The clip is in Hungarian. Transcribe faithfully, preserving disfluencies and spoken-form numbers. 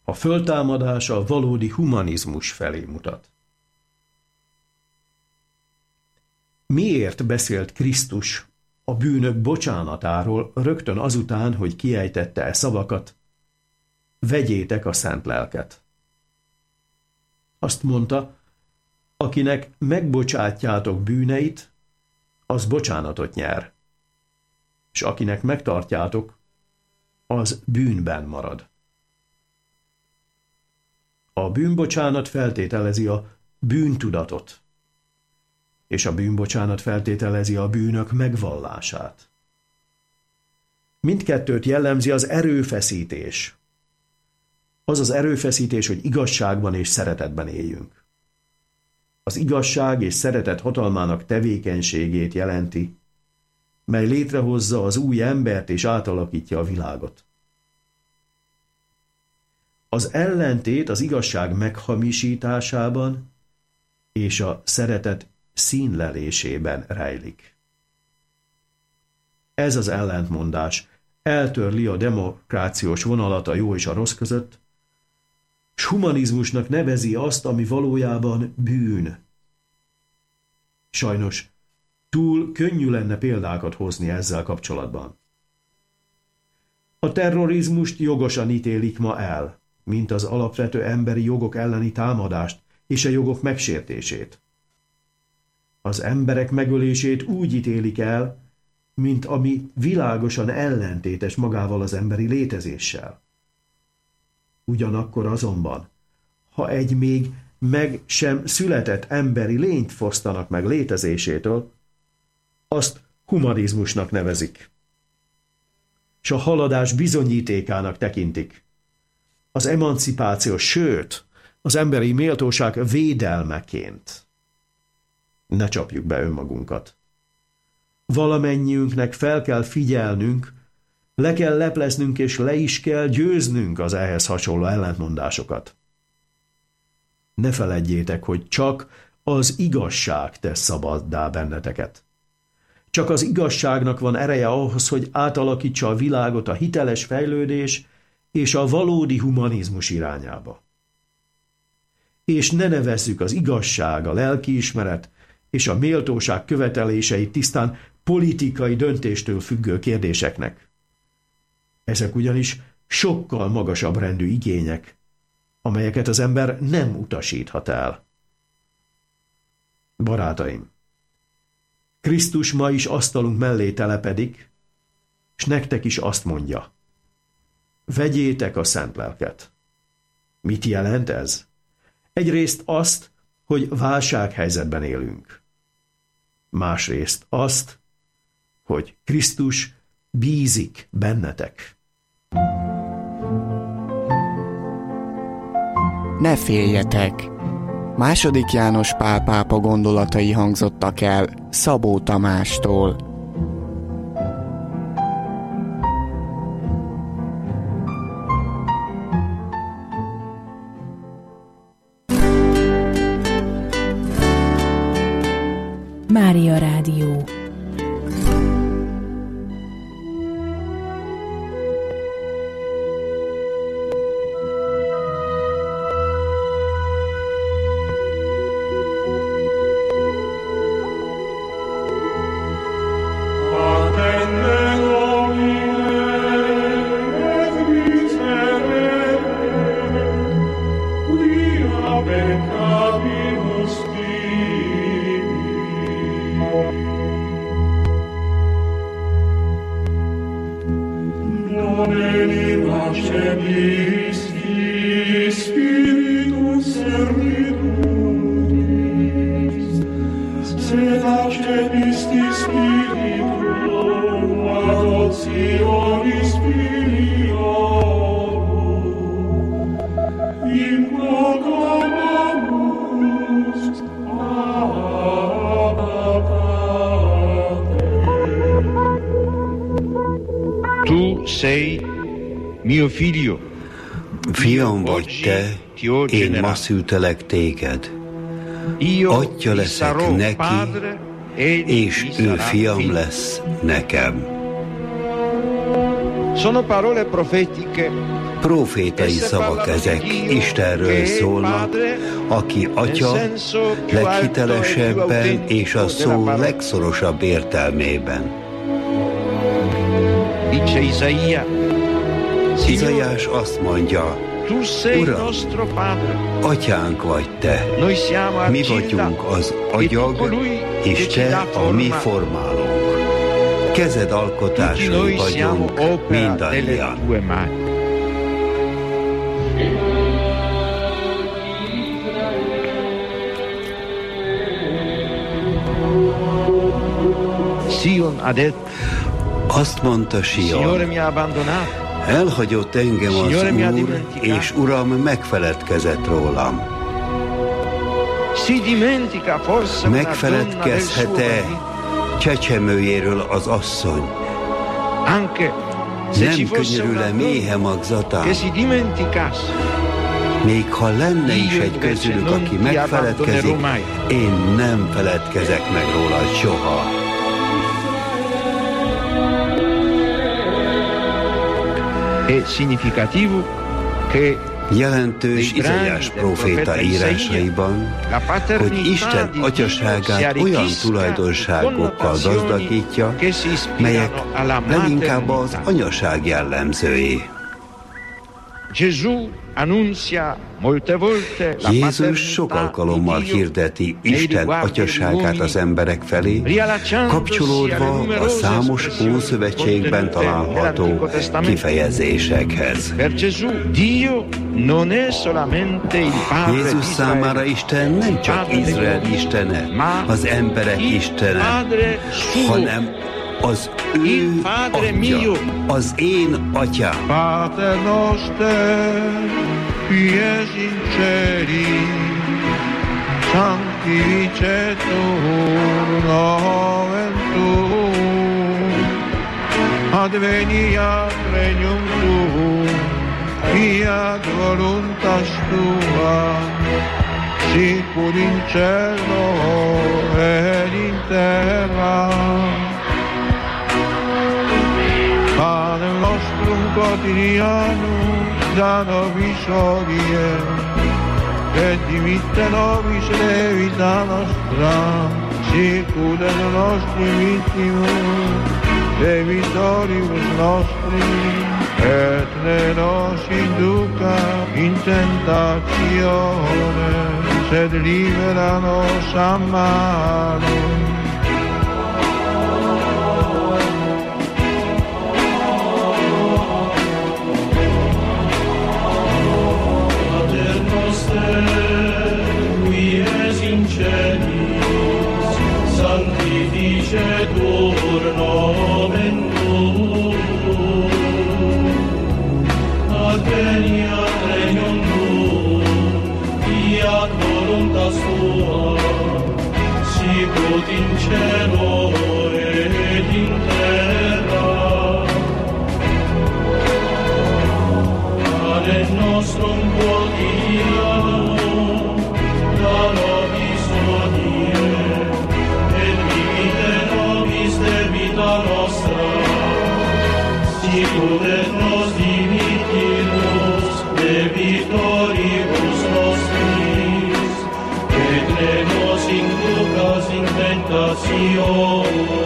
A föltámadás a valódi humanizmus felé mutat. Miért beszélt Krisztus a bűnök bocsánatáról rögtön azután, hogy kiejtette e szavakat? Vegyétek a szent lelket. Azt mondta, akinek megbocsátjátok bűneit, az bocsánatot nyer, és akinek megtartjátok, az bűnben marad. A bűnbocsánat feltételezi a bűntudatot, és a bűnbocsánat feltételezi a bűnök megvallását. Mindkettőt jellemzi az erőfeszítés. Az az erőfeszítés, hogy igazságban és szeretetben éljünk. Az igazság és szeretet hatalmának tevékenységét jelenti, mely létrehozza az új embert és átalakítja a világot. Az ellentét az igazság meghamisításában és a szeretet színlelésében rejlik. Ez az ellentmondás eltörli a demokrációs vonalat a jó és a rossz között, s humanizmusnak nevezi azt, ami valójában bűn. Sajnos túl könnyű lenne példákat hozni ezzel kapcsolatban. A terrorizmust jogosan ítélik ma el, mint az alapvető emberi jogok elleni támadást és a jogok megsértését. Az emberek megölését úgy ítélik el, mint ami világosan ellentétes magával az emberi létezéssel. Ugyanakkor azonban, ha egy még meg sem született emberi lényt fosztanak meg létezésétől, azt humanizmusnak nevezik. S a haladás bizonyítékának tekintik. Az emancipáció, sőt, az emberi méltóság védelmeként. Ne csapjuk be önmagunkat. Valamennyiünknek fel kell figyelnünk, le kell lepleznünk és le is kell győznünk az ehhez hasonló ellentmondásokat. Ne feledjétek, hogy csak az igazság tesz szabaddá benneteket. Csak az igazságnak van ereje ahhoz, hogy átalakítsa a világot a hiteles fejlődés és a valódi humanizmus irányába. És ne nevezzük az igazság, a lelkiismeret és a méltóság követeléseit tisztán politikai döntéstől függő kérdéseknek. Ezek ugyanis sokkal magasabb rendű igények, amelyeket az ember nem utasíthat el. Barátaim, Krisztus ma is asztalunk mellé telepedik, s nektek is azt mondja: vegyétek a szent lelket. Mit jelent ez? Egyrészt azt, hogy válsághelyzetben élünk. Másrészt azt, hogy Krisztus bízik bennetek. Ne féljetek! Második János Pál pápa gondolatai hangzottak el Szabó Tamástól. Mária Rádió. Tu sei mio figlio. Fiam vagy te, én ma szültelek téged. Atya leszek neki, és ő fiam lesz nekem. Sono parole profetiche Profétai szavak ezek, Istenről szólnak, aki Atya leghitelesebben és a szó legszorosabb értelmében. Izaiás azt mondja, Uram, Atyánk vagy Te, mi vagyunk az agyag, és Te a mi formálónk. Kezed alkotásai vagyunk mindannyian. Azt mondta Sion, elhagyott engem az Úr, és Uram megfeledkezett rólam. Megfeledkezhet-e csecsemőjéről az asszony? Nem könyörül-e méhe magzatán? Még ha lenne is egy közülük, aki megfeledkezik, én nem feledkezek meg róla soha. Jelentős Izaiás próféta írásaiban, hogy Isten atyaságát olyan tulajdonságokkal gazdagítja, melyek leginkább az anyaság jellemzői. Jézus sok alkalommal hirdeti Isten atyaságát az emberek felé, kapcsolódva a számos Ószövetségben található kifejezésekhez. Jézus számára Isten nem csak Izrael istene, az emberek istene, hanem az ő Atya, az én Atyám. Pater noster, qui es in celi, sanctificetur nomen tuum, adveniat regnum tuum, fiat voluntas tua, sicur in cielo et in terra. Panem nostrum quotidianum da nobis hodie, et dimitte nobis debita nostra, sicut et nostri vittimus debitoribus nostri, et ne nos induca in tentatione, sed libera nos a malo. Sanctificetur nomen tuum, adveniat regnum tuum, fiat voluntas tua, sicut in cielo et in terra. Panem nostrum quotidianum da nobis hodie, debita nostra, sicut et nos dimittimus debitoribus nostris, et ne nos inducas in tentatione,